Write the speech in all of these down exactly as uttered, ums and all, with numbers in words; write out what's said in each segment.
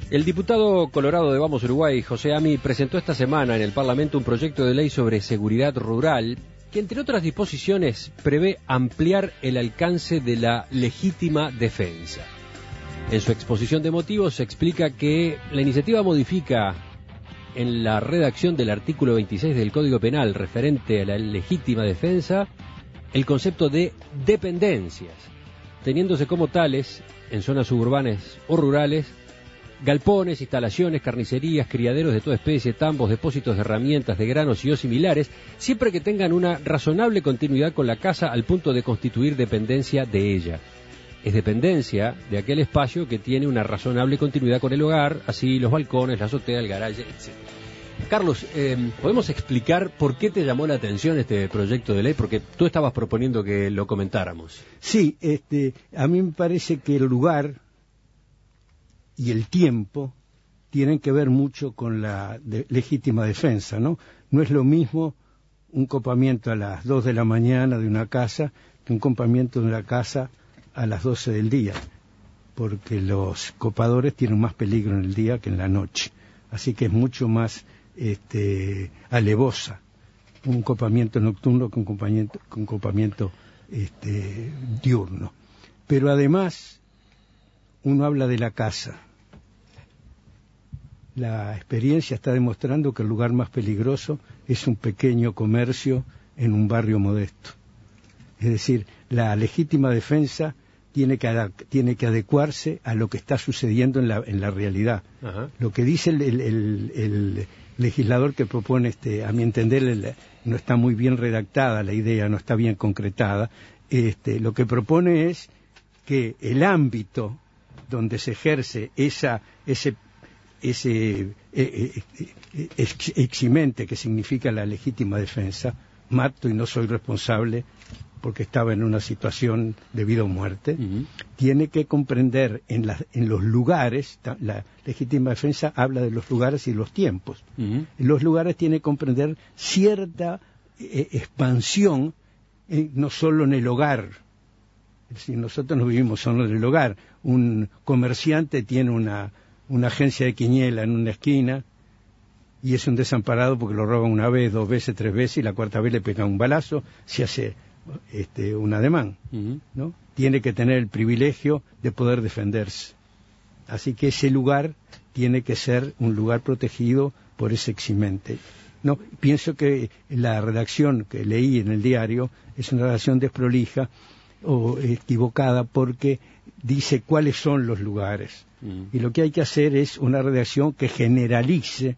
El diputado colorado de Vamos Uruguay, José Ami, presentó esta semana en el Parlamento un proyecto de ley sobre seguridad rural que, entre otras disposiciones, prevé ampliar el alcance de la legítima defensa. En su exposición de motivos se explica que la iniciativa modifica en la redacción del artículo veintiséis del Código Penal referente a la legítima defensa el concepto de dependencias, teniéndose como tales, en zonas suburbanas o rurales, galpones, instalaciones, carnicerías, criaderos de toda especie, tambos, depósitos de herramientas, de granos y o similares, siempre que tengan una razonable continuidad con la casa al punto de constituir dependencia de ella. Es dependencia de aquel espacio que tiene una razonable continuidad con el hogar, así los balcones, la azotea, el garaje, etcétera. Carlos, eh, ¿podemos explicar por qué te llamó la atención este proyecto de ley? Porque tú estabas proponiendo que lo comentáramos. Sí, este, a mí me parece que el lugar y el tiempo tienen que ver mucho con la de, legítima defensa, ¿no? No es lo mismo un copamiento a las dos de la mañana de una casa que un copamiento de una casa a las doce del día, porque los copadores tienen más peligro en el día que en la noche, así que es mucho más este, alevosa un copamiento nocturno que un copamiento, que un copamiento este, diurno. Pero además uno habla de la casa. La experiencia está demostrando que el lugar más peligroso es un pequeño comercio en un barrio modesto. Es decir, la legítima defensa tiene que, tiene que adecuarse a lo que está sucediendo en la, en la realidad. Ajá. Lo que dice el, el, el, el legislador que propone, este, a mi entender, el, no está muy bien redactada la idea, no está bien concretada. Este, lo que propone es que el ámbito donde se ejerce esa, ese ese eh, eh, ex, eximente que significa la legítima defensa, mato y no soy responsable porque estaba en una situación de vida o muerte, uh-huh. Tiene que comprender en, la, en los lugares, la legítima defensa habla de los lugares y los tiempos, uh-huh. En los lugares tiene que comprender cierta eh, expansión, eh, no solo en el hogar. Es decir, nosotros no vivimos solo en el hogar. Un comerciante tiene una una agencia de quiniela en una esquina y es un desamparado porque lo roban una vez, dos veces, tres veces y la cuarta vez le pegan un balazo, se hace este, un ademán, uh-huh. ¿No? Tiene que tener el privilegio de poder defenderse. Así que ese lugar tiene que ser un lugar protegido por ese eximente. No, pienso que la redacción que leí en el diario es una redacción desprolija o equivocada porque dice cuáles son los lugares. Mm. Y lo que hay que hacer es una redacción que generalice,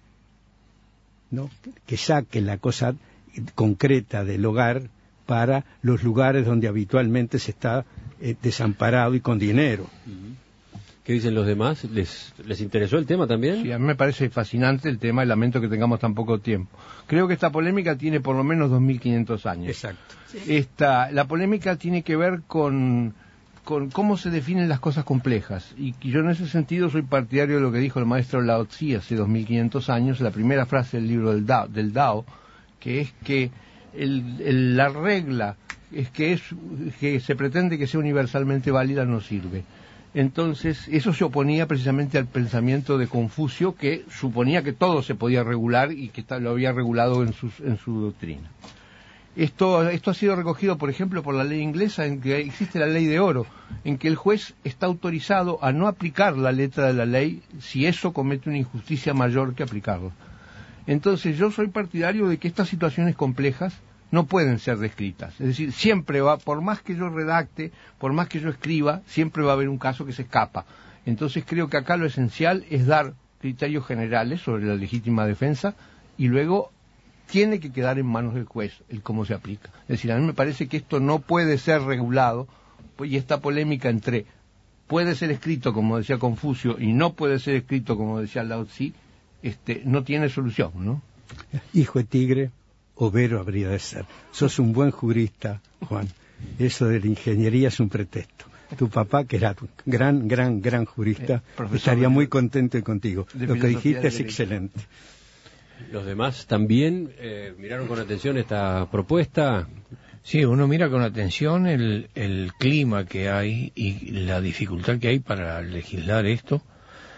¿no? Que saque la cosa concreta del hogar para los lugares donde habitualmente se está eh, desamparado y con dinero. Mm. ¿Qué dicen los demás? ¿Les, ¿Les interesó el tema también? Sí, a mí me parece fascinante el tema y lamento que tengamos tan poco tiempo. Creo que esta polémica tiene por lo menos dos mil quinientos años. Exacto. Sí. Esta, la polémica tiene que ver con... con cómo se definen las cosas complejas. Y yo en ese sentido soy partidario de lo que dijo el maestro Lao Tzu hace dos mil quinientos años, la primera frase del libro del Dao, del Dao que es que el, el, la regla es que, es que se pretende que sea universalmente válida no sirve. Entonces, eso se oponía precisamente al pensamiento de Confucio, que suponía que todo se podía regular y que lo había regulado en su, en su doctrina. Esto, esto ha sido recogido, por ejemplo, por la ley inglesa, en que existe la ley de oro, en que el juez está autorizado a no aplicar la letra de la ley si eso comete una injusticia mayor que aplicarla. Entonces, yo soy partidario de que estas situaciones complejas no pueden ser descritas. Es decir, siempre va, por más que yo redacte, por más que yo escriba, siempre va a haber un caso que se escapa. Entonces, creo que acá lo esencial es dar criterios generales sobre la legítima defensa y luego tiene que quedar en manos del juez el cómo se aplica. Es decir, a mí me parece que esto no puede ser regulado, y esta polémica entre puede ser escrito, como decía Confucio, y no puede ser escrito, como decía Lao Tzu, este, no tiene solución, ¿no? Hijo de tigre, overo habría de ser. Sos un buen jurista, Juan. Eso de la ingeniería es un pretexto. Tu papá, que era gran, gran, gran jurista, eh, estaría muy contento contigo. Lo que dijiste es excelente. ¿Los demás también eh, miraron con atención esta propuesta? Sí, uno mira con atención el, el clima que hay y la dificultad que hay para legislar esto.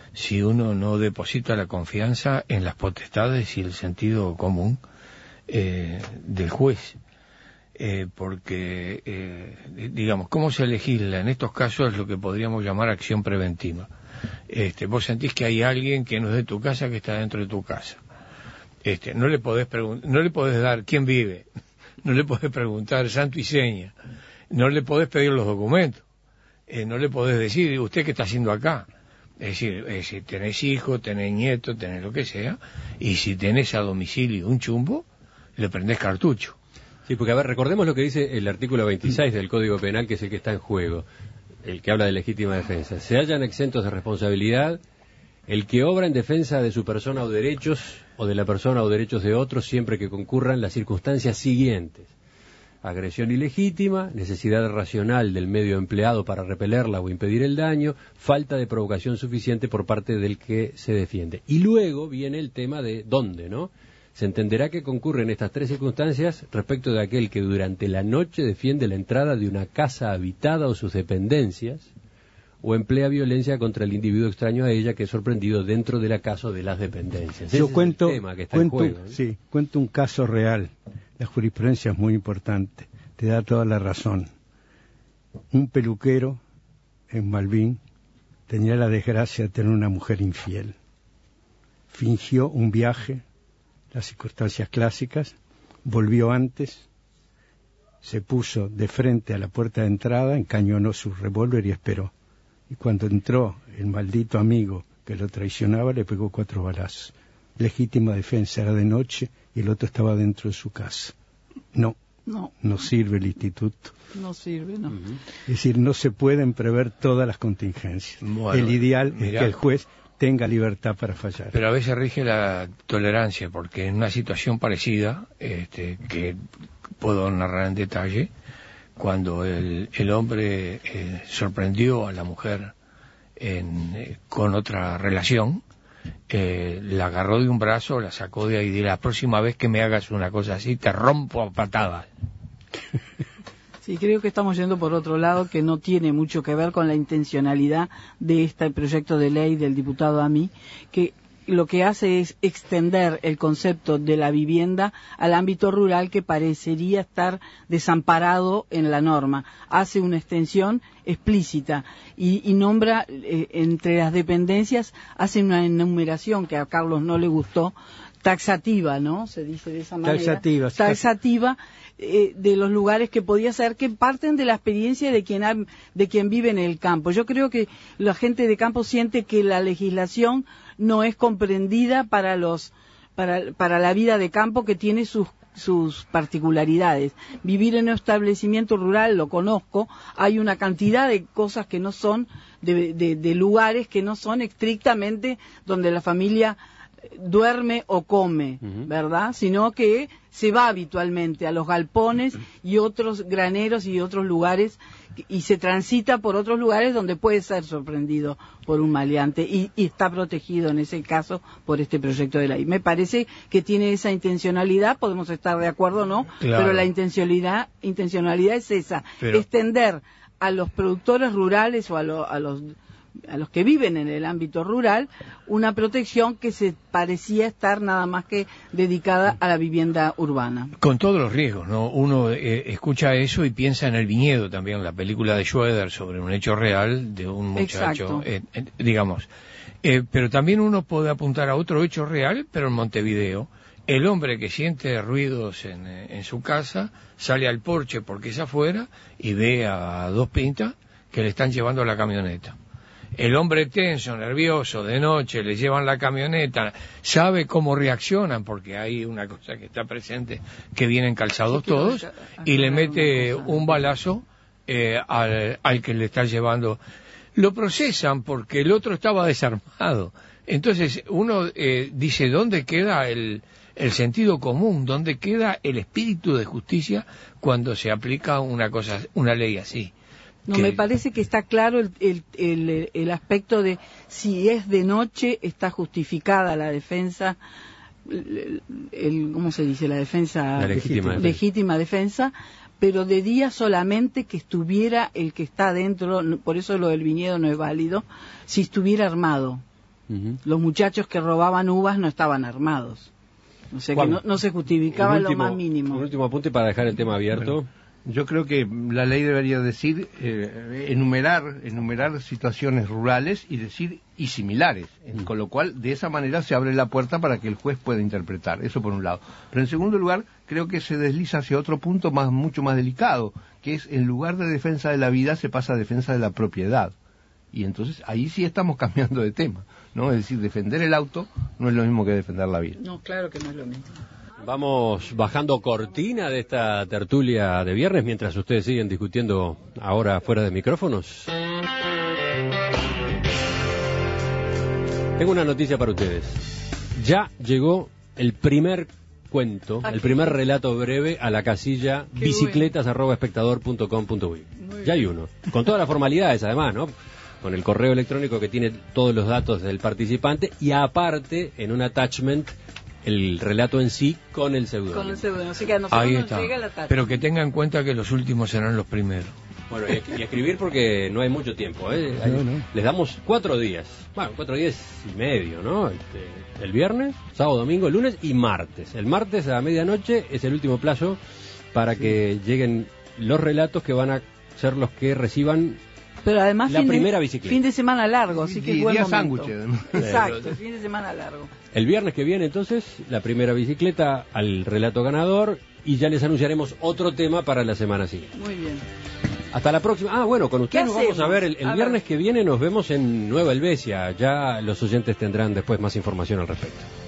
si uno no deposita la confianza en las potestades y el sentido común eh, del juez. Eh, porque, eh, digamos, ¿cómo se legisla? En estos casos es lo que podríamos llamar acción preventiva. Este, vos sentís que hay alguien que no es de tu casa, que está dentro de tu casa. Este, no le podés pregun- no le podés dar quién vive, no le podés preguntar santo y seña, no le podés pedir los documentos, eh, no le podés decir, ¿usted qué está haciendo acá? Es decir, eh, si tenés hijos, tenés nietos, tenés lo que sea, y si tenés a domicilio un chumbo, le prendés cartucho. Sí, porque a ver, recordemos lo que dice el artículo veintiséis del Código Penal, que es el que está en juego, el que habla de legítima defensa. Se hallan exentos de responsabilidad el que obra en defensa de su persona o derechos, o de la persona o derechos de otros, siempre que concurran las circunstancias siguientes: agresión ilegítima, necesidad racional del medio empleado para repelerla o impedir el daño, falta de provocación suficiente por parte del que se defiende. Y luego viene el tema de dónde, ¿no? Se entenderá que concurren estas tres circunstancias respecto de aquel que durante la noche defiende la entrada de una casa habitada o sus dependencias, o emplea violencia contra el individuo extraño a ella que es sorprendido dentro de la casa o de las dependencias. Yo Ese cuento, es el tema que está cuento, en juego, ¿eh? sí, cuento un caso real. La jurisprudencia es muy importante, te da toda la razón. Un peluquero en Malvin tenía la desgracia de tener una mujer infiel. Fingió un viaje, las circunstancias clásicas, volvió antes, se puso de frente a la puerta de entrada, encañonó su revólver y esperó. Y cuando entró el maldito amigo que lo traicionaba, le pegó cuatro balazos. Legítima defensa, era de noche y el otro estaba dentro de su casa. No, no, no sirve el instituto. No sirve, no. Uh-huh. Es decir, no se pueden prever todas las contingencias. Bueno, el ideal mirá, es que el juez tenga libertad para fallar. Pero a veces rige la tolerancia, porque en una situación parecida, este, que puedo narrar en detalle, cuando el, el hombre eh, sorprendió a la mujer en, eh, con otra relación, eh, la agarró de un brazo, la sacó de ahí, y la próxima vez que me hagas una cosa así, te rompo a patadas. Sí, creo que estamos yendo por otro lado, que no tiene mucho que ver con la intencionalidad de este proyecto de ley del diputado Amí, que lo que hace es extender el concepto de la vivienda al ámbito rural, que parecería estar desamparado en la norma. Hace una extensión explícita y, y nombra eh, entre las dependencias, hace una enumeración que a Carlos no le gustó, taxativa, ¿no? Se dice de esa manera. Taxativa. Taxativa. Eh, de los lugares que podía ser, que parten de la experiencia de quien ha, de quien vive en el campo. Yo creo que la gente de campo siente que la legislación no es comprendida para los para, para la vida de campo, que tiene sus sus particularidades. Vivir en un establecimiento rural, lo conozco, hay una cantidad de cosas que no son, de, de, de lugares que no son estrictamente donde la familia duerme o come, uh-huh. ¿verdad? Sino que se va habitualmente a los galpones y otros graneros y otros lugares, y se transita por otros lugares donde puede ser sorprendido por un maleante y, y está protegido en ese caso por este proyecto de ley. Me parece que tiene esa intencionalidad, podemos estar de acuerdo o no, claro. Pero la intencionalidad, intencionalidad es esa, pero... extender a los productores rurales o a, lo, a los a los que viven en el ámbito rural una protección que se parecía estar nada más que dedicada a la vivienda urbana. Con todos los riesgos, ¿no? Uno eh, escucha eso y piensa en El Viñedo también, la película de Schroeder sobre un hecho real de un muchacho, eh, eh, digamos. Eh, pero también uno puede apuntar a otro hecho real, pero en Montevideo. El hombre que siente ruidos en, en su casa sale al porche porque es afuera y ve a dos pintas que le están llevando la camioneta. El hombre tenso, nervioso, de noche, le llevan la camioneta, sabe cómo reaccionan, porque hay una cosa que está presente, que vienen calzados sí, todos, y le mete un balazo eh, al, al que le está llevando. Lo procesan porque el otro estaba desarmado. Entonces uno eh, dice, ¿dónde queda el, el sentido común? ¿Dónde queda el espíritu de justicia cuando se aplica una cosa, una ley así? No, me parece que está claro el, el, el, el aspecto de si es de noche está justificada la defensa, el, el, ¿cómo se dice? La defensa, la legítima, legítima, legítima defensa, pero de día solamente que estuviera el que está dentro, por eso lo del viñedo no es válido, si estuviera armado. Uh-huh. Los muchachos que robaban uvas no estaban armados. O sea que no, no se justificaba último, lo más mínimo. Un último apunte para dejar el tema abierto. Bueno, yo creo que la ley debería decir, eh, enumerar, enumerar situaciones rurales y decir y similares, mm. con lo cual de esa manera se abre la puerta para que el juez pueda interpretar, eso por un lado. Pero en segundo lugar, creo que se desliza hacia otro punto más mucho más delicado, que es en lugar de defensa de la vida se pasa a defensa de la propiedad. Y entonces ahí sí estamos cambiando de tema, ¿no? Es decir, defender el auto no es lo mismo que defender la vida. No, claro que no es lo mismo. Vamos bajando cortina de esta tertulia de viernes mientras ustedes siguen discutiendo ahora fuera de micrófonos. Tengo una noticia para ustedes. Ya llegó el primer cuento, el primer relato breve a la casilla bicicletas arroba espectador punto com punto uy. Ya hay uno, con todas las formalidades además, ¿no? Con el correo electrónico que tiene todos los datos del participante y aparte en un attachment el relato en sí con el seudónimo. Con el seudónimo, así que a nosotros ahí nos está. llega el attachment. Pero que tenga en cuenta que los últimos serán los primeros. Bueno, y, y escribir porque no hay mucho tiempo, ¿eh? No, no. Les damos cuatro días, bueno, cuatro días y medio, ¿no? Este, el viernes, sábado, domingo, lunes y martes. El martes a medianoche es el último plazo para que lleguen los relatos que van a ser los que reciban Pero además la fin primera de, bicicleta. Fin de semana largo, así que y es buen día momento. sándwich. Exacto, fin de semana largo. El viernes que viene, entonces, la primera bicicleta al relato ganador y ya les anunciaremos otro tema para la semana siguiente. Muy bien. Hasta la próxima. Ah, bueno, con ustedes nos vamos a ver el, el a viernes ver. que viene. Nos vemos en Nueva Helvecia. Ya los oyentes tendrán después más información al respecto.